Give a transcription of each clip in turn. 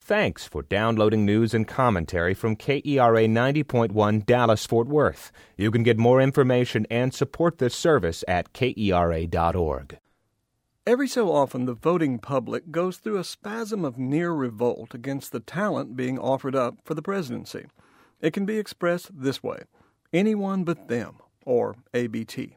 Thanks for downloading news and commentary from KERA 90.1 Dallas-Fort Worth. You can get more information and support this service at KERA.org. Every so often, the voting public goes through a spasm of near revolt against the talent being offered up for the presidency. It can be expressed this way: anyone but them, or ABT.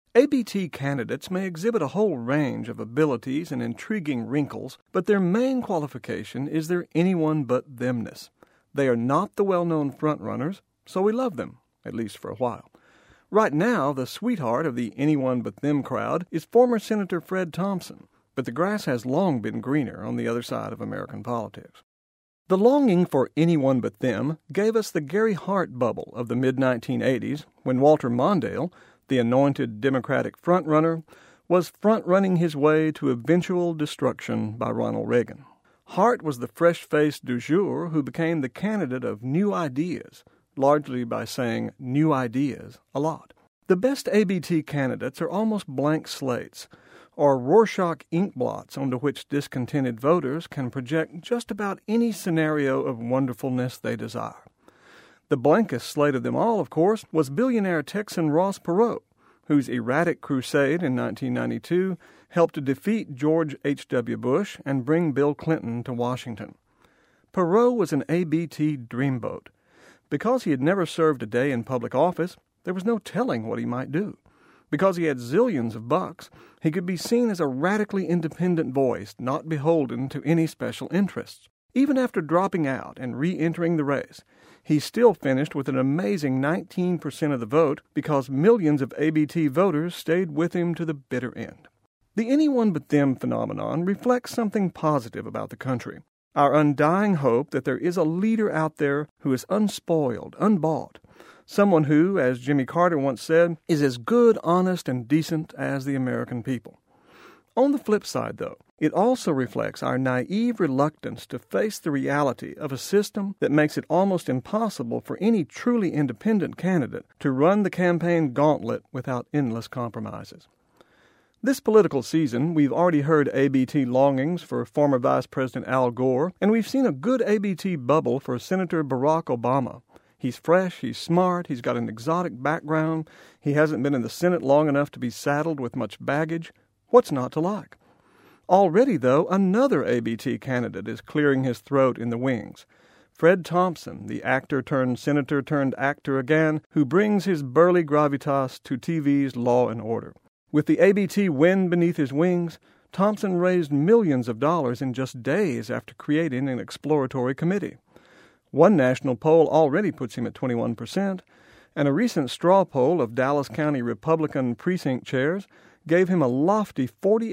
ABT candidates may exhibit a whole range of abilities and intriguing wrinkles, but their main qualification is their anyone-but-themness. They are not the well-known frontrunners, so we love them, at least for a while. Right now, the sweetheart of the anyone-but-them crowd is former Senator Fred Thompson, but the grass has long been greener on the other side of American politics. The longing for anyone but them gave us the Gary Hart bubble of the mid-1980s, when Walter Mondale, the anointed Democratic frontrunner, was front-running his way to eventual destruction by Ronald Reagan. Hart was the fresh-face du jour who became the candidate of new ideas, largely by saying new ideas a lot. The best ABT candidates are almost blank slates, or Rorschach ink blots onto which discontented voters can project just about any scenario of wonderfulness they desire. The blankest slate of them all, of course, was billionaire Texan Ross Perot, whose erratic crusade in 1992 helped to defeat George H.W. Bush and bring Bill Clinton to Washington. Perot was an ABT dreamboat. Because he had never served a day in public office, there was no telling what he might do. Because he had zillions of bucks, he could be seen as a radically independent voice, not beholden to any special interests. Even after dropping out and re-entering the race, he still finished with an amazing 19% of the vote because millions of ABT voters stayed with him to the bitter end. The anyone but them phenomenon reflects something positive about the country. Our undying hope that there is a leader out there who is unspoiled, unbought, someone who, as Jimmy Carter once said, is as good, honest, and decent as the American people. On the flip side, though, it also reflects our naive reluctance to face the reality of a system that makes it almost impossible for any truly independent candidate to run the campaign gauntlet without endless compromises. This political season, we've already heard ABT longings for former Vice President Al Gore, and we've seen a good ABT bubble for Senator Barack Obama. He's fresh, he's smart, he's got an exotic background, he hasn't been in the Senate long enough to be saddled with much baggage. What's not to like? Already, though, another ABT candidate is clearing his throat in the wings. Fred Thompson, the actor-turned-senator-turned-actor again, who brings his burly gravitas to TV's Law and Order. With the ABT wind beneath his wings, Thompson raised millions of dollars in just days after creating an exploratory committee. One national poll already puts him at 21%, and a recent straw poll of Dallas County Republican precinct chairs gave him a lofty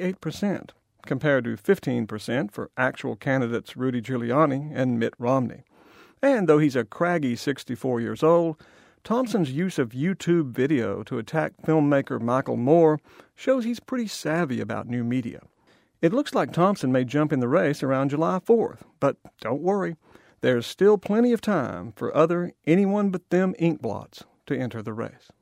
48%, compared to 15% for actual candidates Rudy Giuliani and Mitt Romney. And though he's a craggy 64 years old, Thompson's use of YouTube video to attack filmmaker Michael Moore shows he's pretty savvy about new media. It looks like Thompson may jump in the race around July 4th, but don't worry, there's still plenty of time for other anyone-but-them ink blots to enter the race.